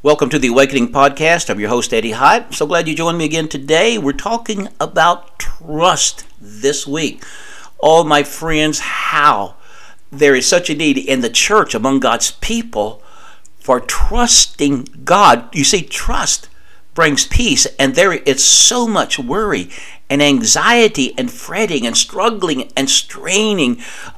Welcome to the Awakening Podcast. I'm your host, Eddie Hyatt. So glad you joined me again today. We're talking about trust this week. Oh, my friends, how there is such a need in the church among God's people for trusting God. You see, trust brings peace, and there is so much worry and anxiety and fretting and struggling and straining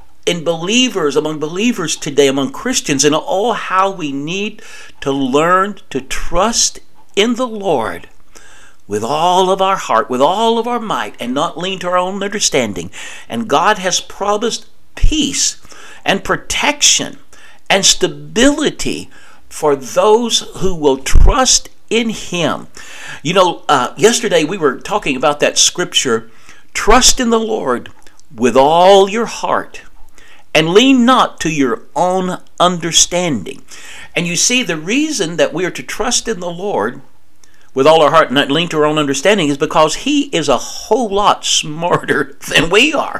among believers today, among Christians, and all how we need to learn to trust in the Lord with all of our heart, with all of our might, and not lean to our own understanding. And God has promised peace and protection and stability for those who will trust in Him. You know, yesterday we were talking about that scripture, trust in the Lord with all your heart and lean not to your own understanding. And you see, the reason that we are to trust in the Lord with all our heart and not lean to our own understanding is because He is a whole lot smarter than we are.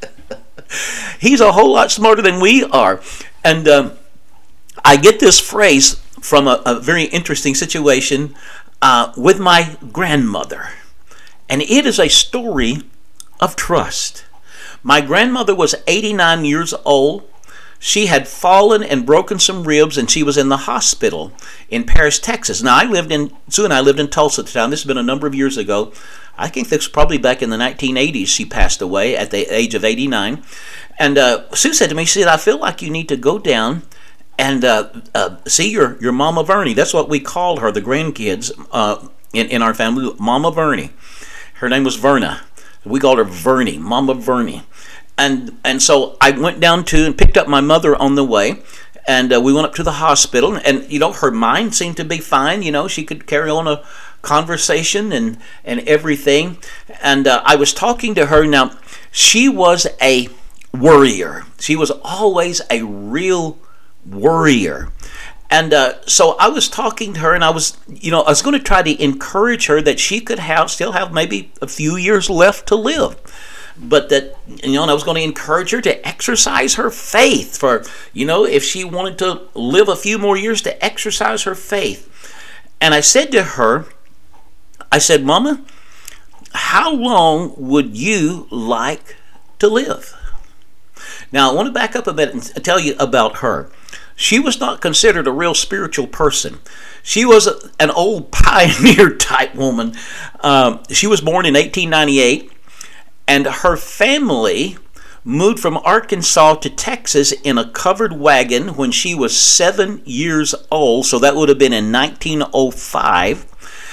He's a whole lot smarter than we are. And I get this phrase from a very interesting situation with my grandmother. And it is a story of trust. My grandmother was 89 years old. She had fallen and broken some ribs, and she was in the hospital in Paris, Texas. Now, Sue and I lived in Tulsa at the time. This has been a number of years ago. I think this was probably back in the 1980s she passed away at the age of 89. And Sue said to me, she said, I feel like you need to go down and see your Mama Vernie. That's what we called her, the grandkids in our family, Mama Vernie. Her name was Verna. We called her Vernie, Mama Vernie. And so I went down and picked up my mother on the way, and we went up to the hospital, and her mind seemed to be fine. She could carry on a conversation and everything. And I was talking to her. Now, she was a worrier. She was always a real worrier. And so I was talking to her, and I was going to try to encourage her that she could still have maybe a few years left to live. But that, and I was going to encourage her to exercise her faith for, if she wanted to live a few more years, to exercise her faith. And I said to her, Mama, how long would you like to live? Now, I want to back up a bit and tell you about her. She was not considered a real spiritual person. She was an old pioneer type woman. She was born in 1898. And her family moved from Arkansas to Texas in a covered wagon when she was 7 years old. So that would have been in 1905.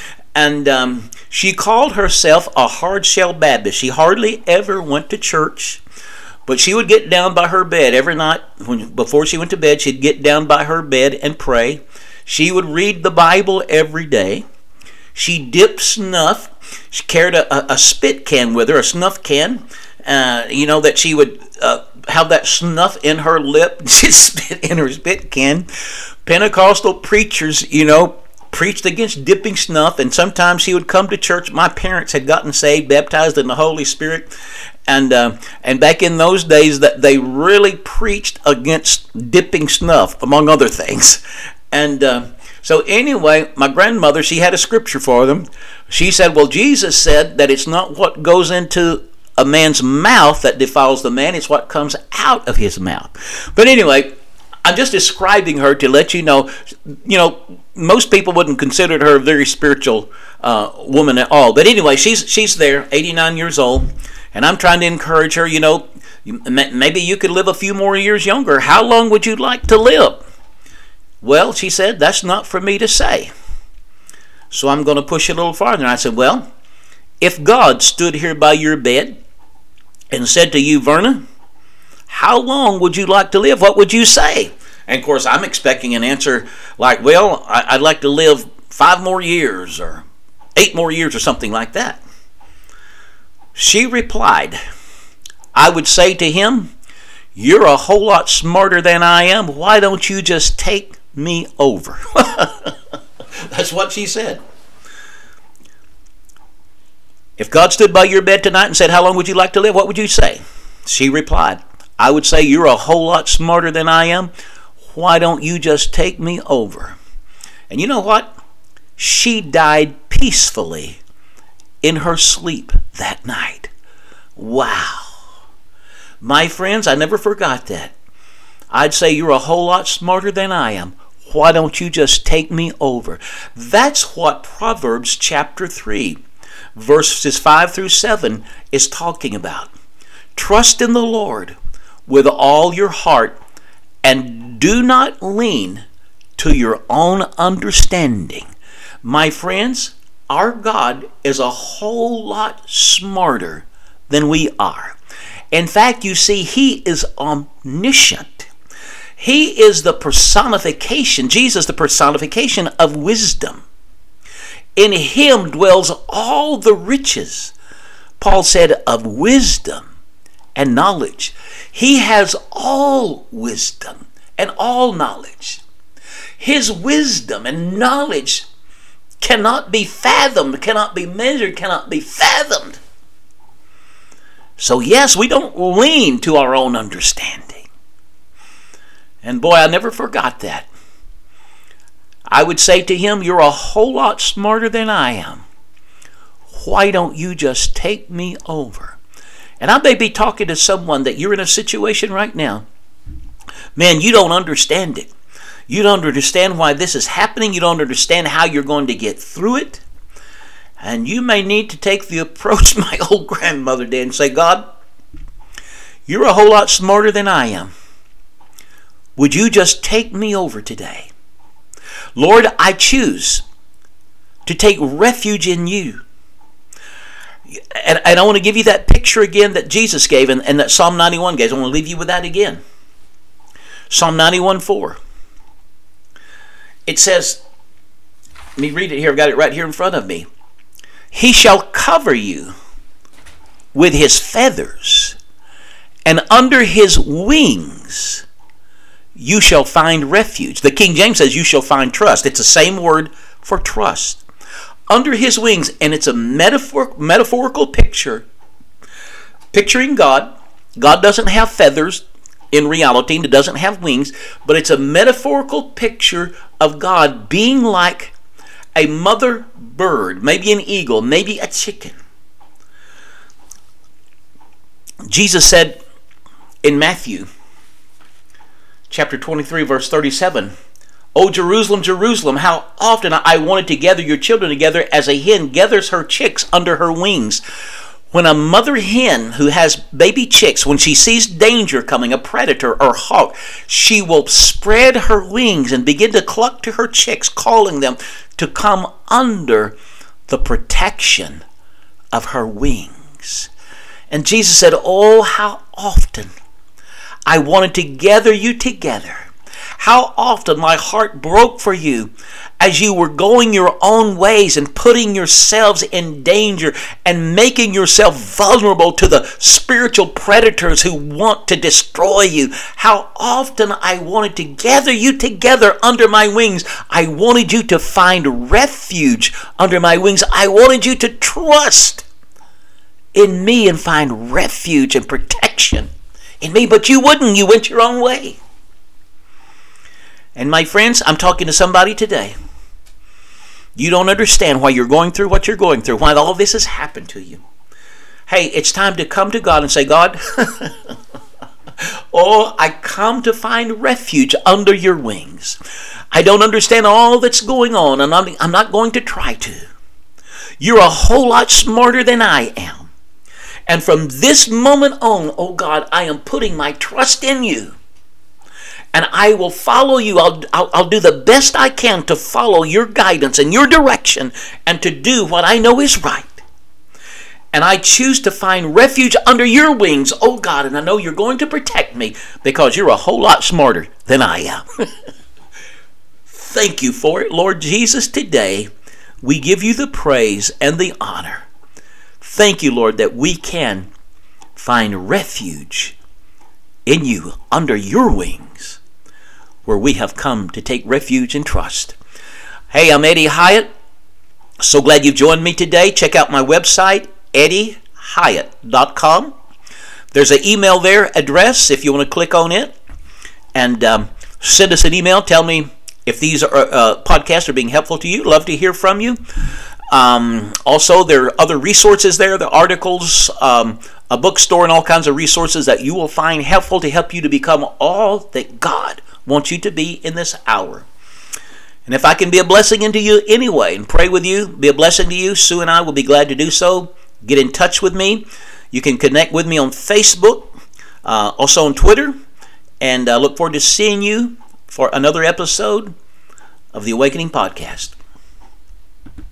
And she called herself a hard-shell Baptist. She hardly ever went to church. But she would get down by her bed every night. Before she went to bed, she'd get down by her bed and pray. She would read the Bible every day. She dipped snuff. She carried a spit can with her, a snuff can, that she would have that snuff in her lip. She'd spit in her spit can. Pentecostal preachers, preached against dipping snuff, and sometimes she would come to church. My parents had gotten saved, baptized in the Holy Spirit, and back in those days that they really preached against dipping snuff, among other things. And so anyway, my grandmother, she had a scripture for them. She said, well, Jesus said that it's not what goes into a man's mouth that defiles the man, it's what comes out of his mouth. But anyway, I'm just describing her to let you know, most people wouldn't consider her a very spiritual woman at all. But anyway, she's there, 89 years old, and I'm trying to encourage her, maybe you could live a few more years younger. How long would you like to live? Well, she said, that's not for me to say. So I'm going to push it a little farther. And I said, well, if God stood here by your bed and said to you, Verna, how long would you like to live? What would you say? And of course, I'm expecting an answer like, well, I'd like to live 5 more years or 8 more years or something like that. She replied, I would say to him, you're a whole lot smarter than I am. Why don't you just take me over? That's what she said. If God stood by your bed tonight and said, how long would you like to live? What would you say? She replied, I would say, you're a whole lot smarter than I am. Why don't you just take me over? And you know what? She died peacefully in her sleep that night. Wow. My friends, I never forgot that. I'd say you're a whole lot smarter than I am. Why don't you just take me over? That's what Proverbs chapter 3, verses 5 through 7 is talking about. Trust in the Lord with all your heart and do not lean to your own understanding. My friends, our God is a whole lot smarter than we are. In fact, you see, He is omniscient. He is the personification, Jesus, the personification of wisdom. In Him dwells all the riches, Paul said, of wisdom and knowledge. He has all wisdom and all knowledge. His wisdom and knowledge cannot be fathomed, cannot be measured, cannot be fathomed. So yes, we don't lean to our own understanding. And boy, I never forgot that. I would say to him, you're a whole lot smarter than I am. Why don't you just take me over? And I may be talking to someone that you're in a situation right now. Man, you don't understand it. You don't understand why this is happening. You don't understand how you're going to get through it. And you may need to take the approach my old grandmother did and say, God, you're a whole lot smarter than I am. Would you just take me over today? Lord, I choose to take refuge in you. And I want to give you that picture again that Jesus gave and that Psalm 91 gave. I want to leave you with that again. Psalm 91:4. It says, let me read it here. I've got it right here in front of me. He shall cover you with his feathers, and under his wings you shall find refuge. The King James says you shall find trust. It's the same word for trust. Under his wings, and it's a metaphorical picture, picturing God. God doesn't have feathers in reality, and it doesn't have wings, but it's a metaphorical picture of God being like a mother bird, maybe an eagle, maybe a chicken. Jesus said in Matthew chapter 23, verse 37, O Jerusalem, Jerusalem, how often I wanted to gather your children together as a hen gathers her chicks under her wings. When a mother hen who has baby chicks, when she sees danger coming, a predator or hawk, she will spread her wings and begin to cluck to her chicks, calling them to come under the protection of her wings. And Jesus said, oh, how often I wanted to gather you together. How often my heart broke for you as you were going your own ways and putting yourselves in danger and making yourself vulnerable to the spiritual predators who want to destroy you. How often I wanted to gather you together under my wings. I wanted you to find refuge under my wings. I wanted you to trust in me and find refuge and protection in me, but you wouldn't. You went your own way. And my friends, I'm talking to somebody today. You don't understand why you're going through what you're going through, why all this has happened to you. Hey, it's time to come to God and say, God, oh, I come to find refuge under your wings. I don't understand all that's going on, and I'm not going to try to. You're a whole lot smarter than I am. And from this moment on, oh God, I am putting my trust in you. And I will follow you. I'll do the best I can to follow your guidance and your direction and to do what I know is right. And I choose to find refuge under your wings, oh God, and I know you're going to protect me because you're a whole lot smarter than I am. Thank you for it, Lord Jesus. Today, we give you the praise and the honor. Thank you, Lord, that we can find refuge in you, under your wings, where we have come to take refuge and trust. Hey, I'm Eddie Hyatt. So glad you've joined me today. Check out my website, eddiehyatt.com. There's an email there address if you want to click on it and send us an email. Tell me If these podcasts are being helpful to you, love to hear from you. Also, there are other resources there, the articles, a bookstore, and all kinds of resources that you will find helpful to help you to become all that God wants you to be in this hour. And if I can be a blessing into you anyway and pray with you, be a blessing to you, Sue and I will be glad to do so. Get in touch with me. You can connect with me on Facebook, also on Twitter, and look forward to seeing you for another episode of the Awakening Podcast.